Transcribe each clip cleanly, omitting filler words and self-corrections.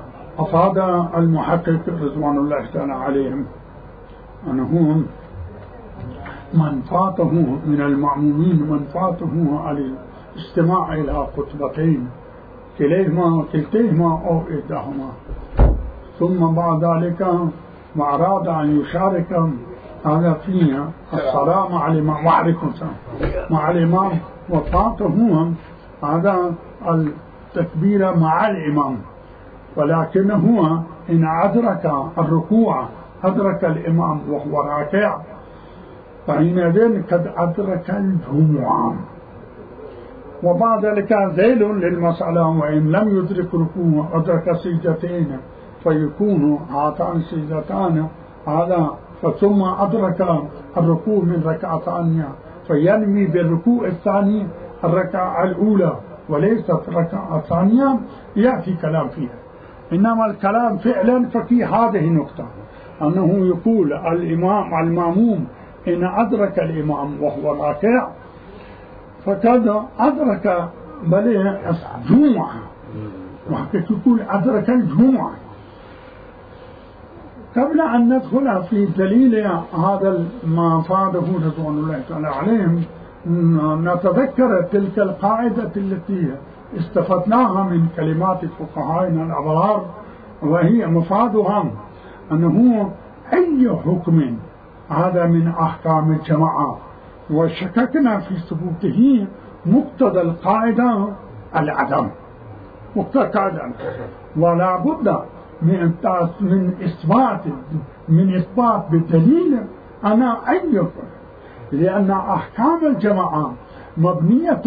أفاد المحقق رضوان الله تعالى عليهم أنه من فاته من المأمومين من فاته على الاستماع إلى خطبتين كلتيهما أو إحداهما ثم بعد ذلك وأراد أن يشارك هذا فيها الصلاة مع الإمام وفاته هذا التكبير مع الإمام، ولكنه إن أدرك الركوع أدرك الإمام وهو راكع فحينئذ قد أدرك الجمعة. وبعد ذلك ذيل للمسألة، وإن لم يدرك ركوع أدرك سجدتين فيكون هاتان سجدتان هذا، ثم أدرك الركوع من ركعة ثانية فينوي بالركوع الثاني الركعة الأولى وليست الركعة الثانية، يأتي كلام فيها. إنما الكلام فعلا ففي هذه النقطة أنه يقول المأموم إن أدرك الإمام وهو راكع فقد أدرك بل الجمعة، وحكيت يقول أدرك الجمعة. قبل أن ندخل في دليل هذا ما فاده رضوان الله تعالى عليهم نتذكر تلك القاعدة التي استفدناها من كلمات فقهائنا الأبرار، وهي مفادها أنه أي حكم هذا من أحكام الجماعة وشككنا في ثبوته مقتضى القاعدة العدم، مقتضى القاعدة، ولا بد من إثبات بالدليل أنا أي، لأن أحكام الجماعة مبنية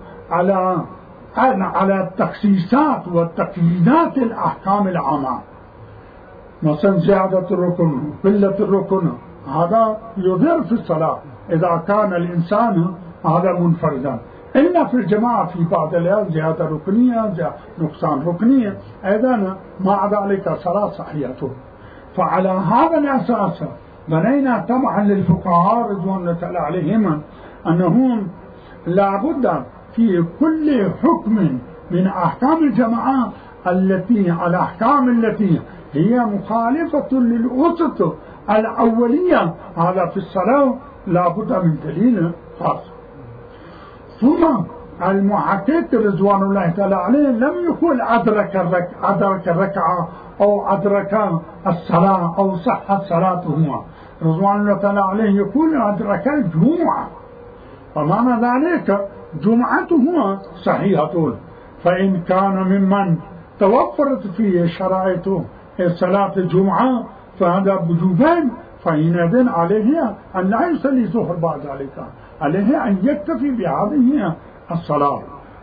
على التخصيصات والتقييدات الأحكام العامة، مثلا زيادة الركن قلة الركن هذا يضر في الصلاة إذا كان الإنسان هذا منفردا، إلا في الجماعة في بعض الأحيان زيادة ركنية نقصان ركنية أيضا مع ذلك صلاة صحيحة. فعلى هذا الأساس بنينا طبعا للفقهاء رضوان الله تعالى عليهم أنهم لابد في كل حكم من أحكام الجماعة الأحكام التي هي مخالفة للأسس الأولية هذا في الصلاة لابد من دليل خاص. ثم المحقق رضوان الله تعالى عليه لم يقول أدرك الركعة أو أدرك الصلاة أو صحت صلاته، رضوان الله تعالى عليه يقول أدرك الجمعة، فمعنى ذلك جمعته صحيحة. فإن كان ممن توفرت فيه شرائط صلاة الجمعة فهذا بوجوبين، فحينئذ عليه أن لا يصلي الظهر بعد ذلك، عليه أن يكتفي بهذه الصلاة.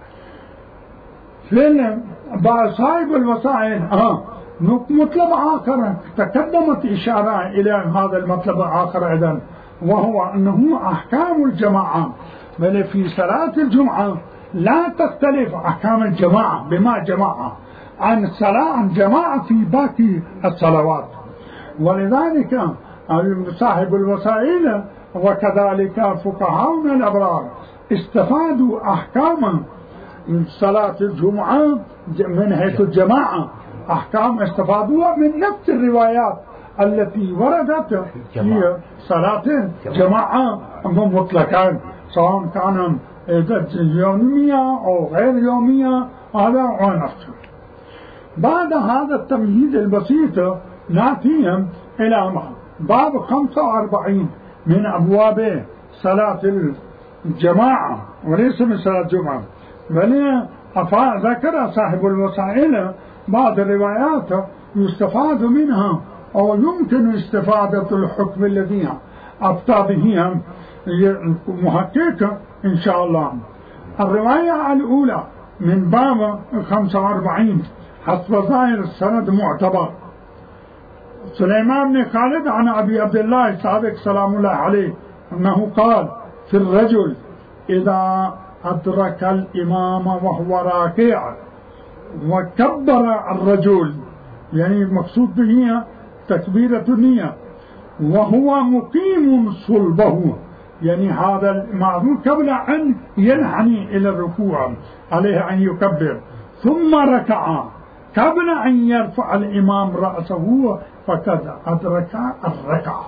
بعد صاحب الوسائل مطلب آخر تقدمت إشارة إلى هذا المطلب الآخر أيضا، وهو أنه أحكام الجماعة بل في صلاة الجمعة لا تختلف أحكام الجماعة بما جماعة عن صلاة جماعة في باقي الصلوات. ولذلك صاحب الوسائل وكذلك فقهاؤنا الأبرار استفادوا أحكام صلاة الجمعة من حيث الجماعة، أحكام استفادوها من نفس الروايات التي وردت في صلاة جماعة مطلقا، سواء كان يومية أو غير يومية، هذا هو نفسه. بعد هذا التمهيد البسيط نأتي إلى باب 45 من أبواب صلاة الجماعة وليس من صلاة الجمعة، بل ذكر صاحب الوسائل بعض الروايات يستفاد منها أو يمكن استفادة الحكم الذي أفتى به محقق إن شاء الله. الرواية الأولى من باب 45 حسب ظاهر السند معتبر، سليمان بن خالد عن أبي عبد الله الصادق سلام الله عليه أنه قال في الرجل إذا أدرك الإمام وهو راكع وكبر الرجل، يعني المقصود به تكبيرة النية، وهو مقيم صلبه، يعني هذا المعذور قبل أن ينحني إلى الركوع عليه أن يكبر، ثم ركع قبل أن يرفع الإمام رأسه فقد أدرك الركعة.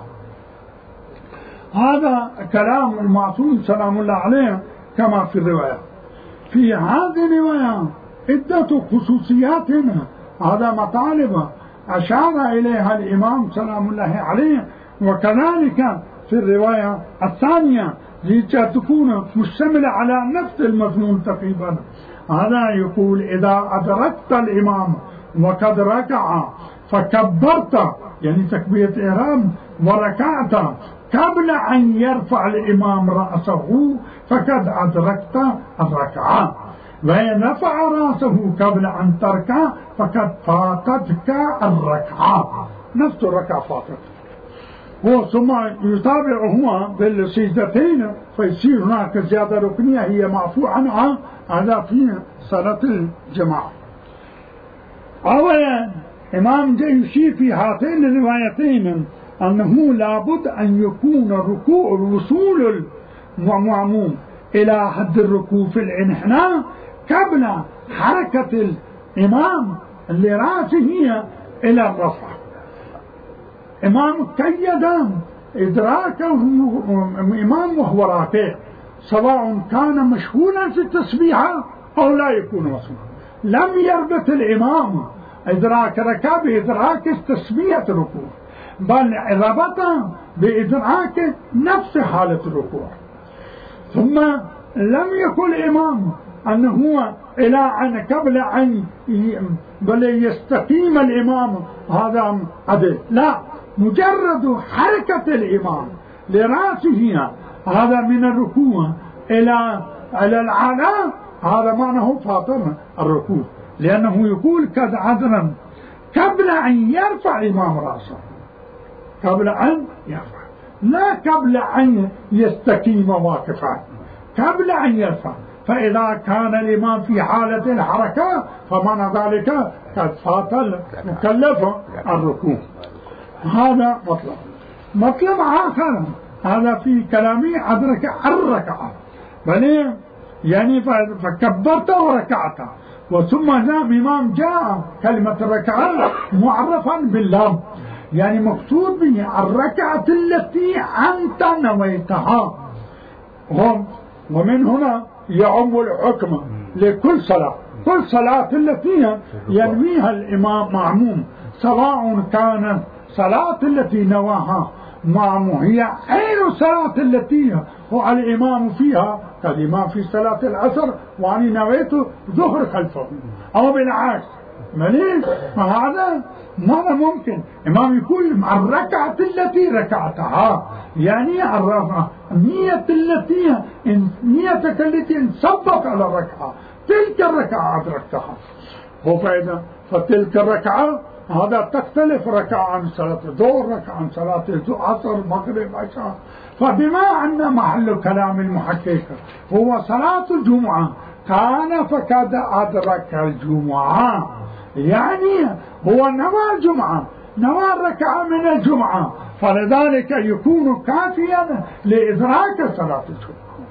هذا كلام المعصوم سلام الله عليه كما في الرواية. في هذه الرواية عدة خصوصيات، هذا مطالب أشار إليها الإمام سلام الله عليه، وكذلك في الرواية الثانية لتكون مشتملة على نفس المضمون تقريبا. هذا يقول إذا أدركت الإمام وقد ركع فكبرت، يعني تكبيرة إحرام، وركعت قبل أن يرفع الإمام رأسه فقد أدركت الركعة، وإن رفع رأسه قبل أن تركع فقد فاتتك الركعة، نفس الركعة فاتت. ثم يتابعهما بالسجدتين فيصير هناك زيادة ركنية هي معفو عنها، هذا في صلاة الجماعة. أولا إمام يشير في هاتين الروايتين أنه لابد أن يكون ركوع الوصول المأموم إلى حد الركوع في الانحناء قبل حركة الإمام لرأسه إلى الرفع. إمام قيد إدراكه إمام وهو راكع، سواء كان مشغولا في التسبيحة أو لا يكون مشغولا. لم يربط الإمام إدراك ركعة بإدراك تسبيحة الركوع، بل ربط بإدراك نفس حالة الركوع. ثم لم يقل الإمام أنه إلى أن قبل أن بل يستقيم الإمام هذا عدل، لا، مجرد حركة الإمام لرأسه هذا من الركوع إلى العلاء هذا معناه فاطمة الركوع، لأنه يقول قد عدنا قبل أن يرفع الإمام رأسه، قبل أن يرفع، لا قبل أن يستقيم واقفا، قبل أن يرفع. فإذا كان الإمام في حالة الحركة فمعنى ذلك قد فات المكلف الركوع. هذا مطلب آخر، هذا في كلامي أدرك الركعة، بل يعني فكبرت وركعت، وثم جاء الإمام جاء كلمة الركعة معرفا باللام، يعني مقصود به الركعة التي أنت نويتها. ومن هنا يعم الحكم لكل صلاة، كل صلاة التي ينويها الإمام معموم، سواء كانت صلاة التي نواها معموم هي غير صلاة التي هو الإمام فيها، كالإمام في صلاة العصر وأنا نويت ظهر خلفه أو بالعكس، مليش، فهذا ما ممكن. إمام يقول الركعة التي ركعتها، يعني نيتك التي انصبت على الركعة، تلك الركعة أدركتها. فإذا فتلك الركعة هذا تختلف ركعة عن صلاة الظهر، ركعة عن صلاة العصر، مغرب، عشاء. فبما أن محل كلام المحقق هو صلاة الجمعة كان فقد أدرك الجمعة، يعني هو نوى الجمعة، نوى ركعة من الجمعة، فلذلك يكون كافيا لإدراك صلاة الجمعة.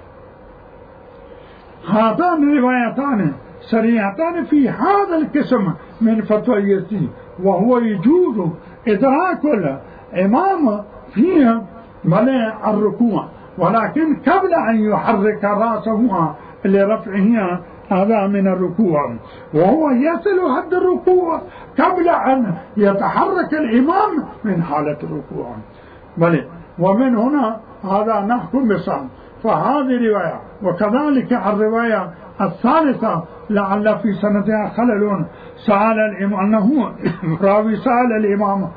هاتان الروايتان سريعتان في هذا القسم من فتوى اليزيدي، وهو يجوز إدراك الإمام فيها ملء الركوع، ولكن قبل أن يحرك رأسه لرفعه هذا من الركوع، وهو يصل حد الركوع قبل أن يتحرك الإمام من حالة الركوع. ومن هنا هذا نحكم بصام. فهذه رواية، وكذلك الرواية الثالثة لعل في سندها خلل، سأل الإمام أنه راوي سأل الإمام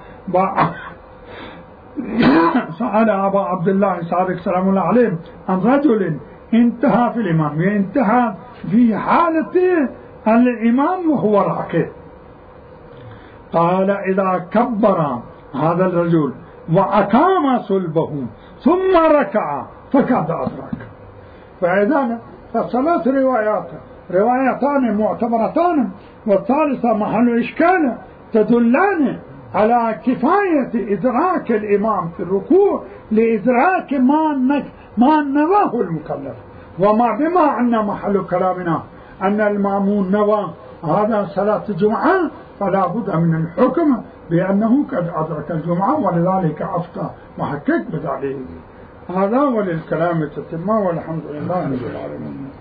سأل أبا عبد الله صادق سلام الله عليه عن رجل انتهى في الإمام، ينتهى في حالة الإمام وهو راكع، قال إذا كبر هذا الرجل وأقام صلبه ثم ركع فقد أدرك. فإذا فصلت روايتان معتبرتان، والثالثة محل إشكال تدلان على كفاية إدراك الإمام في الركوع لإدراك ما نواه المكلف، وما بما أن محل كلامنا أن المأمون نوى هذا صلاة الجمعة، فلا بد من الحكم بأنه قد أدرك الجمعة، ولذلك أفتى محقق بذلك. هذا وللكلام تتمة، والحمد لله رب العالمين.